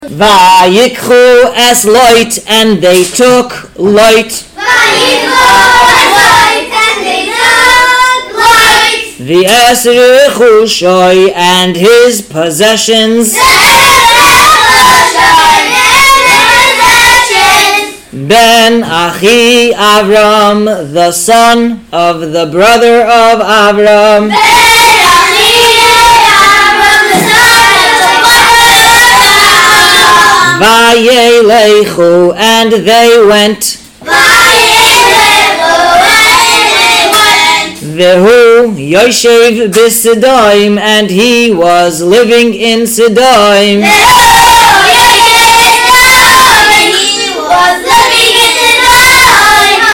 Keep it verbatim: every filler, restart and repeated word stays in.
Vayikchu es Lot, and they took Lot. The Esrei Chushoi and his possessions. Ben Achi Avram, the son of the brother of Avram. Vayelechu, and they went. Vehu Yoshev b'Sidoim, and he was living in Sidoim.